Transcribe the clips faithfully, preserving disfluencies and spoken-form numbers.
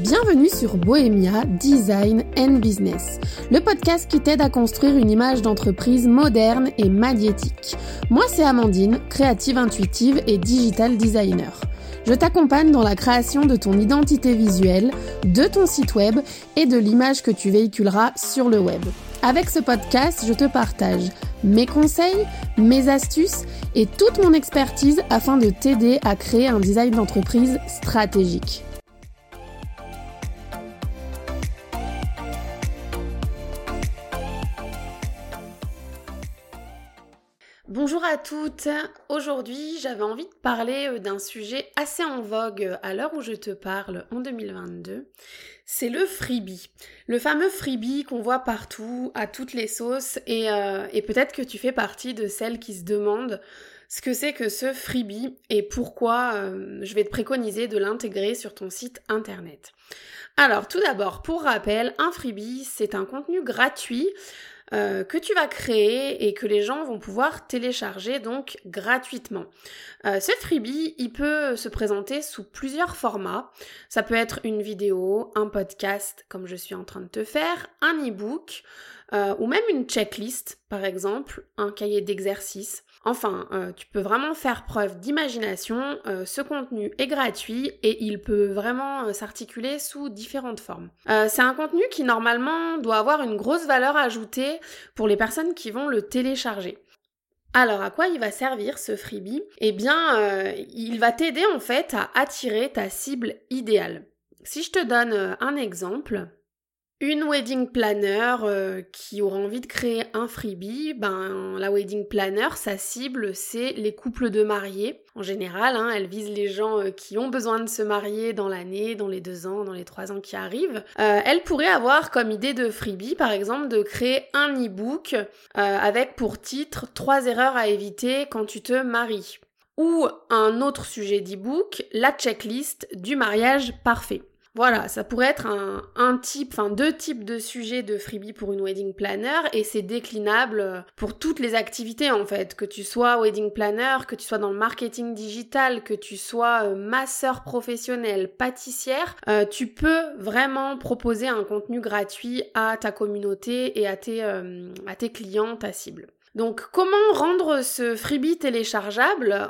Bienvenue sur Bohémia Design and Business, le podcast qui t'aide à construire une image d'entreprise moderne et magnétique. Moi, c'est Amandine, créative intuitive et digital designer. Je t'accompagne dans la création de ton identité visuelle, de ton site web et de l'image que tu véhiculeras sur le web. Avec ce podcast, je te partage mes conseils, mes astuces et toute mon expertise afin de t'aider à créer un design d'entreprise stratégique. Bonjour à toutes, aujourd'hui j'avais envie de parler d'un sujet assez en vogue à l'heure où je te parle en deux mille vingt-deux, c'est le freebie. Le fameux freebie qu'on voit partout, à toutes les sauces et, euh, et peut-être que tu fais partie de celles qui se demandent ce que c'est que ce freebie et pourquoi euh, je vais te préconiser de l'intégrer sur ton site internet. Alors tout d'abord, pour rappel, un freebie c'est un contenu gratuit Euh, que tu vas créer et que les gens vont pouvoir télécharger donc gratuitement. Euh, ce freebie, il peut se présenter sous plusieurs formats. Ça peut être une vidéo, un podcast comme je suis en train de te faire, un e-book euh, ou même une checklist par exemple, un cahier d'exercices. Enfin, euh, tu peux vraiment faire preuve d'imagination, euh, ce contenu est gratuit et il peut vraiment euh, s'articuler sous différentes formes. Euh, c'est un contenu qui normalement doit avoir une grosse valeur ajoutée pour les personnes qui vont le télécharger. Alors à quoi il va servir ce freebie ? Eh bien, euh, il va t'aider en fait à attirer ta cible idéale. Si je te donne euh, un exemple... Une wedding planner euh, qui aura envie de créer un freebie, ben la wedding planner, sa cible, c'est les couples de mariés. En général, hein, elle vise les gens euh, qui ont besoin de se marier dans l'année, dans les deux ans, dans les trois ans qui arrivent. Euh, elle pourrait avoir comme idée de freebie, par exemple, de créer un e-book euh, avec pour titre « Trois erreurs à éviter quand tu te maries ». Ou un autre sujet d'e-book, la checklist du mariage parfait. Voilà, ça pourrait être un, un type, enfin deux types de sujets de freebie pour une wedding planner et c'est déclinable pour toutes les activités en fait, que tu sois wedding planner, que tu sois dans le marketing digital, que tu sois euh, masseur professionnel, pâtissière, euh, tu peux vraiment proposer un contenu gratuit à ta communauté et à tes, euh, à tes clients, ta cible. Donc comment rendre ce freebie téléchargeable ?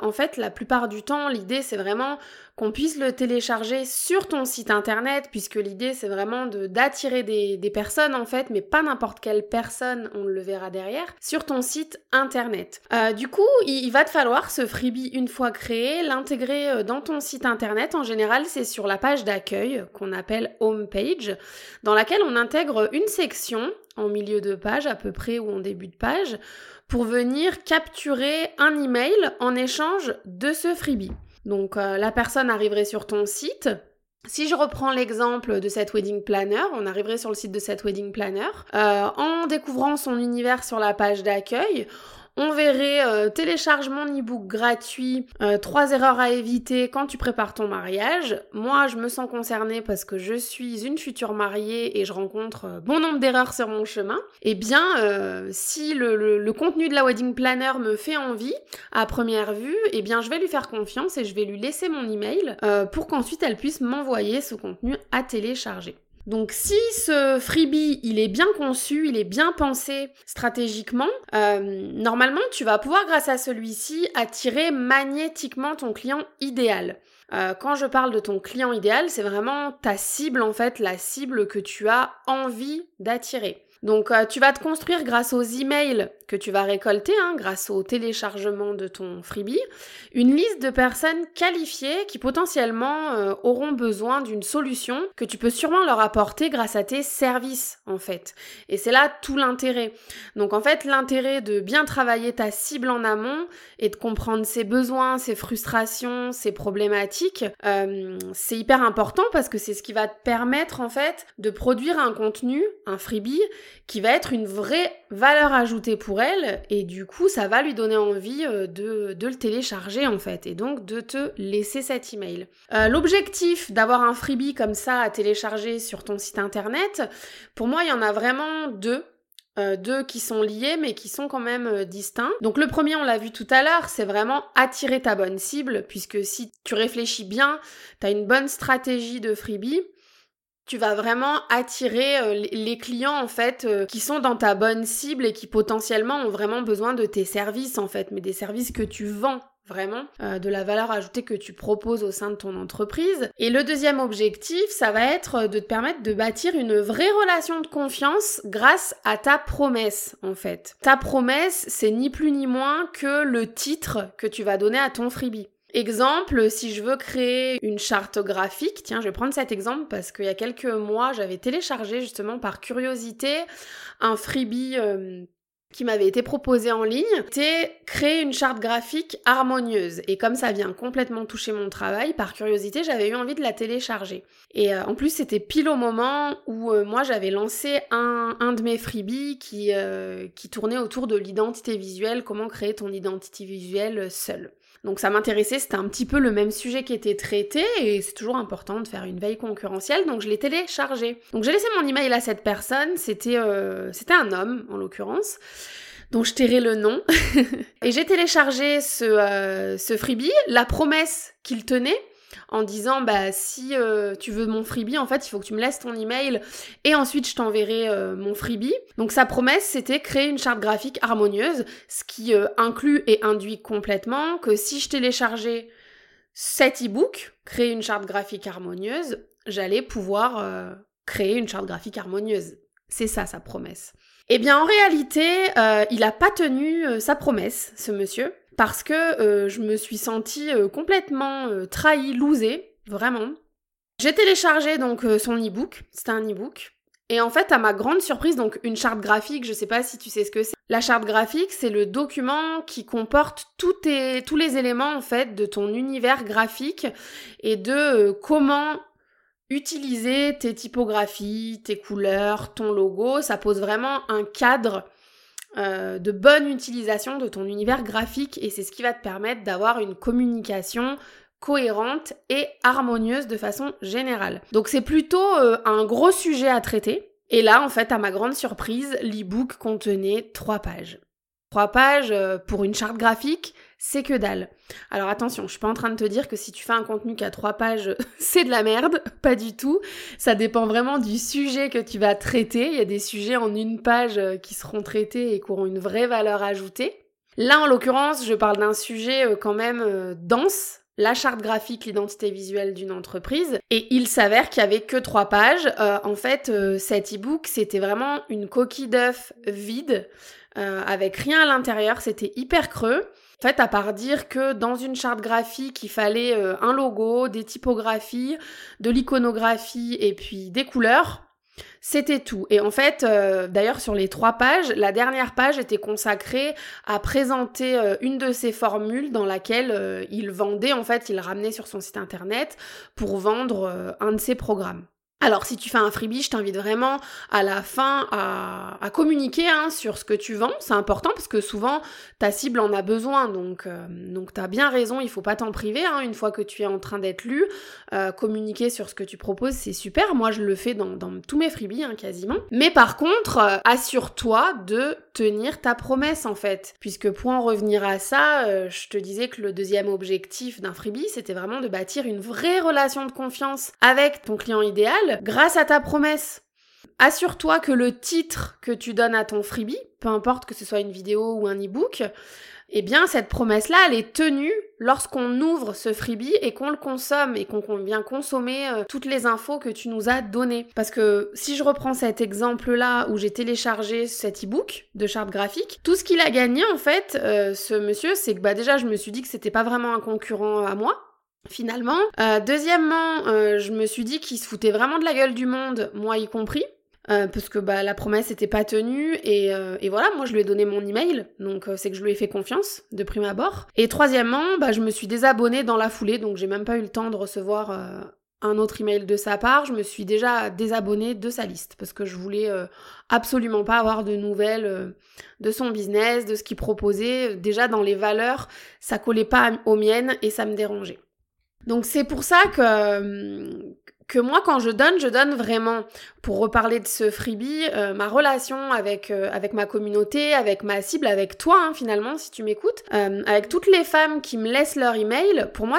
En fait, la plupart du temps, l'idée c'est vraiment qu'on puisse le télécharger sur ton site internet, puisque l'idée c'est vraiment de, d'attirer des, des personnes en fait, mais pas n'importe quelle personne, on le verra derrière, sur ton site internet. Euh, du coup, il, il va te falloir ce freebie une fois créé, l'intégrer dans ton site internet. En général, c'est sur la page d'accueil qu'on appelle home page, dans laquelle on intègre une section en milieu de page à peu près ou en début de page, pour venir capturer un email en échange de ce freebie. Donc euh, la personne arriverait sur ton site. Si je reprends l'exemple de cette wedding planner, on arriverait sur le site de cette wedding planner. Euh, en découvrant son univers sur la page d'accueil, on verrait euh, télécharge mon e-book gratuit, euh, trois erreurs à éviter quand tu prépares ton mariage. Moi, je me sens concernée parce que je suis une future mariée et je rencontre euh, bon nombre d'erreurs sur mon chemin. Eh bien, euh, si le, le, le contenu de la wedding planner me fait envie à première vue, eh bien, je vais lui faire confiance et je vais lui laisser mon email euh, pour qu'ensuite elle puisse m'envoyer ce contenu à télécharger. Donc si ce freebie, il est bien conçu, il est bien pensé stratégiquement, euh, normalement tu vas pouvoir grâce à celui-ci attirer magnétiquement ton client idéal. Euh, quand je parle de ton client idéal, c'est vraiment ta cible en fait, la cible que tu as envie d'attirer. Donc euh, tu vas te construire grâce aux emails que tu vas récolter, hein, grâce au téléchargement de ton freebie, une liste de personnes qualifiées qui potentiellement euh, auront besoin d'une solution que tu peux sûrement leur apporter grâce à tes services en fait. Et c'est là tout l'intérêt. Donc en fait l'intérêt de bien travailler ta cible en amont et de comprendre ses besoins, ses frustrations, ses problématiques, euh, c'est hyper important parce que c'est ce qui va te permettre en fait de produire un contenu, un freebie, qui va être une vraie valeur ajoutée pour elle et du coup ça va lui donner envie de, de le télécharger en fait et donc de te laisser cet email. Euh, l'objectif d'avoir un freebie comme ça à télécharger sur ton site internet, pour moi il y en a vraiment deux. Euh, deux qui sont liés mais qui sont quand même euh, distincts. Donc le premier, on l'a vu tout à l'heure, c'est vraiment attirer ta bonne cible puisque si tu réfléchis bien, tu as une bonne stratégie de freebie. tu vas vraiment attirer euh, les clients en fait euh, qui sont dans ta bonne cible et qui potentiellement ont vraiment besoin de tes services en fait, mais des services que tu vends vraiment, euh, de la valeur ajoutée que tu proposes au sein de ton entreprise. Et le deuxième objectif, ça va être de te permettre de bâtir une vraie relation de confiance grâce à ta promesse en fait. Ta promesse, c'est ni plus ni moins que le titre que tu vas donner à ton freebie. Exemple, si je veux créer une charte graphique, tiens, je vais prendre cet exemple parce qu'il y a quelques mois, j'avais téléchargé justement par curiosité un freebie euh, qui m'avait été proposé en ligne, c'était créer une charte graphique harmonieuse. Et comme ça vient complètement toucher mon travail, par curiosité, j'avais eu envie de la télécharger. Et euh, en plus, c'était pile au moment où euh, moi, j'avais lancé un, un de mes freebies qui, euh, qui tournait autour de l'identité visuelle, comment créer ton identité visuelle seule. Donc ça m'intéressait, c'était un petit peu le même sujet qui était traité et c'est toujours important de faire une veille concurrentielle, donc je l'ai téléchargé. Donc j'ai laissé mon email à cette personne, c'était, euh, c'était un homme en l'occurrence, dont je tairai le nom. Et j'ai téléchargé ce, euh, ce freebie, la promesse qu'il tenait, en disant bah si euh, tu veux mon freebie, en fait il faut que tu me laisses ton email et ensuite je t'enverrai euh, mon freebie. Donc sa promesse c'était créer une charte graphique harmonieuse, ce qui euh, inclut et induit complètement que si je téléchargeais cet e-book, créer une charte graphique harmonieuse, j'allais pouvoir euh, créer une charte graphique harmonieuse. C'est ça sa promesse. Eh bien en réalité euh, il a pas tenu euh, sa promesse, ce monsieur. Parce que euh, je me suis sentie euh, complètement euh, trahie, losée, vraiment. J'ai téléchargé donc euh, son e-book, c'était un e-book. Et en fait, à ma grande surprise, donc une charte graphique, je sais pas si tu sais ce que c'est. La charte graphique, c'est le document qui comporte tous, tes, tous les éléments en fait de ton univers graphique et de euh, comment utiliser tes typographies, tes couleurs, ton logo. Ça pose vraiment un cadre Euh, de bonne utilisation de ton univers graphique et c'est ce qui va te permettre d'avoir une communication cohérente et harmonieuse de façon générale. Donc c'est plutôt euh, un gros sujet à traiter et là en fait à ma grande surprise l'e-book contenait trois pages. Trois pages euh, pour une charte graphique, c'est que dalle. Alors attention, je suis pas en train de te dire que si tu fais un contenu qui a trois pages, c'est de la merde, pas du tout. Ça dépend vraiment du sujet que tu vas traiter. Il y a des sujets en une page qui seront traités et qui auront une vraie valeur ajoutée. Là, en l'occurrence, je parle d'un sujet quand même dense, la charte graphique, l'identité visuelle d'une entreprise. Et il s'avère qu'il y avait que trois pages. Euh, en fait, euh, cet e-book, c'était vraiment une coquille d'œuf vide, euh, avec rien à l'intérieur, c'était hyper creux. En fait, à part dire que dans une charte graphique, il fallait euh, un logo, des typographies, de l'iconographie et puis des couleurs, c'était tout. Et en fait, euh, d'ailleurs, sur les trois pages, la dernière page était consacrée à présenter euh, une de ces formules dans laquelle euh, il vendait, en fait, il ramenait sur son site internet pour vendre euh, un de ses programmes. Alors si tu fais un freebie, je t'invite vraiment à la fin à, à communiquer hein, sur ce que tu vends, c'est important parce que souvent ta cible en a besoin, donc, euh, donc t'as bien raison, il faut pas t'en priver, hein, une fois que tu es en train d'être lu, euh, communiquer sur ce que tu proposes c'est super, moi je le fais dans, dans tous mes freebies hein, quasiment, mais par contre euh, assure-toi de tenir ta promesse en fait, puisque pour en revenir à ça, euh, je te disais que le deuxième objectif d'un freebie c'était vraiment de bâtir une vraie relation de confiance avec ton client idéal grâce à ta promesse. Assure-toi que le titre que tu donnes à ton freebie, peu importe que ce soit une vidéo ou un e-book, eh bien cette promesse-là, elle est tenue lorsqu'on ouvre ce freebie et qu'on le consomme et qu'on vient consommer euh, toutes les infos que tu nous as données. Parce que si je reprends cet exemple-là où j'ai téléchargé cet e-book de charte graphique, tout ce qu'il a gagné en fait, euh, ce monsieur, c'est que bah déjà je me suis dit que c'était pas vraiment un concurrent à moi, finalement. Euh, deuxièmement, euh, je me suis dit qu'il se foutait vraiment de la gueule du monde, moi y compris, euh, parce que bah la promesse était pas tenue et, euh, et voilà, moi je lui ai donné mon email, donc euh, c'est que je lui ai fait confiance de prime abord. Et troisièmement, bah je me suis désabonnée dans la foulée, donc j'ai même pas eu le temps de recevoir euh, un autre email de sa part. Je me suis déjà désabonnée de sa liste parce que je voulais euh, absolument pas avoir de nouvelles euh, de son business, de ce qu'il proposait. Déjà dans les valeurs, ça collait pas aux miennes et ça me dérangeait. Donc c'est pour ça que, que moi quand je donne, je donne vraiment, pour reparler de ce freebie, euh, ma relation avec, euh, avec ma communauté, avec ma cible, avec toi hein, finalement si tu m'écoutes, euh, avec toutes les femmes qui me laissent leur email, pour moi c'est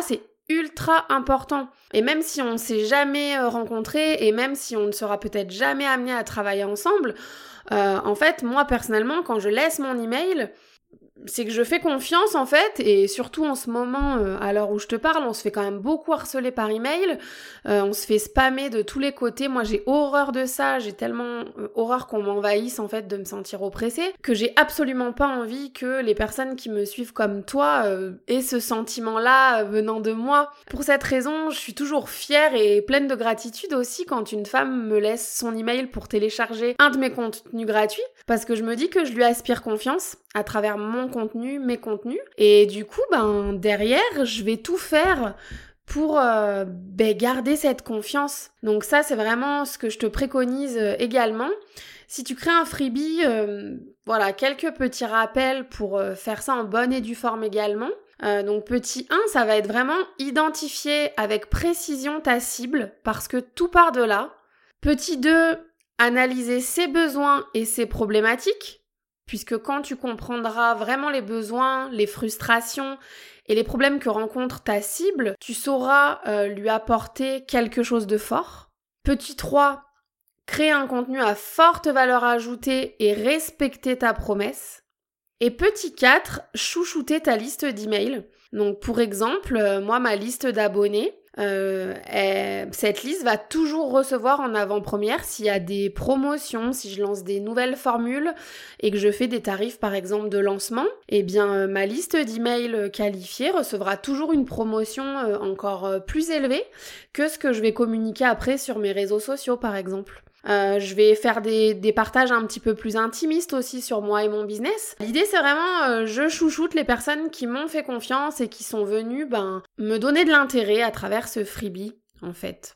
ultra important. Et même si on ne s'est jamais rencontrés et même si on ne sera peut-être jamais amené à travailler ensemble, euh, en fait, moi personnellement, quand je laisse mon email, c'est que je fais confiance en fait, et surtout en ce moment, euh, à l'heure où je te parle, on se fait quand même beaucoup harceler par email, euh, on se fait spammer de tous les côtés. Moi j'ai horreur de ça, j'ai tellement euh, horreur qu'on m'envahisse en fait, de me sentir oppressée, que j'ai absolument pas envie que les personnes qui me suivent comme toi euh, aient ce sentiment-là euh, venant de moi. Pour cette raison, je suis toujours fière et pleine de gratitude aussi quand une femme me laisse son email pour télécharger un de mes contenus gratuits, parce que je me dis que je lui aspire confiance à travers mon contenu, mes contenus. Et du coup, ben derrière, je vais tout faire pour euh, ben, garder cette confiance. Donc ça, c'est vraiment ce que je te préconise euh, également. Si tu crées un freebie, euh, voilà, quelques petits rappels pour euh, faire ça en bonne et due forme également. Euh, donc petit un, ça va être vraiment identifier avec précision ta cible, parce que tout part de là. Petit deux, analyser ses besoins et ses problématiques, puisque quand tu comprendras vraiment les besoins, les frustrations et les problèmes que rencontre ta cible, tu sauras euh, lui apporter quelque chose de fort. Petit trois, créer un contenu à forte valeur ajoutée et respecter ta promesse. Et petit quatre, chouchouter ta liste d'emails. Donc pour exemple, euh, moi ma liste d'abonnés, Euh, et cette liste va toujours recevoir en avant-première s'il y a des promotions, si je lance des nouvelles formules et que je fais des tarifs par exemple de lancement, eh bien euh, ma liste d'emails qualifiés recevra toujours une promotion euh, encore euh, plus élevée que ce que je vais communiquer après sur mes réseaux sociaux par exemple. Euh, je vais faire des, des partages un petit peu plus intimistes aussi sur moi et mon business. L'idée c'est vraiment, euh, je chouchoute les personnes qui m'ont fait confiance et qui sont venues ben, me donner de l'intérêt à travers ce freebie en fait.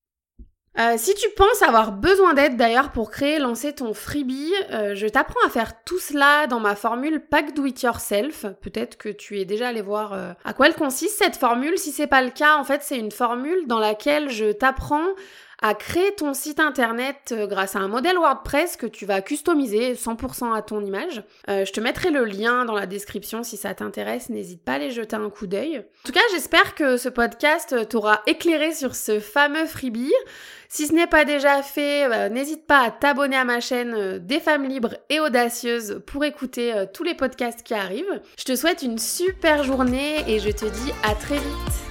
Euh, si tu penses avoir besoin d'aide d'ailleurs pour créer, lancer ton freebie, euh, je t'apprends à faire tout cela dans ma formule Pack Do It Yourself. Peut-être que tu es déjà allé voir euh, à quoi elle consiste cette formule. Si c'est pas le cas, en fait c'est une formule dans laquelle je t'apprends à créer ton site internet grâce à un modèle WordPress que tu vas customiser cent pour cent à ton image. Euh, je te mettrai le lien dans la description si ça t'intéresse, n'hésite pas à aller jeter un coup d'œil. En tout cas, j'espère que ce podcast t'aura éclairé sur ce fameux freebie. Si ce n'est pas déjà fait, euh, n'hésite pas à t'abonner à ma chaîne euh, des femmes libres et audacieuses pour écouter euh, tous les podcasts qui arrivent. Je te souhaite une super journée et je te dis à très vite.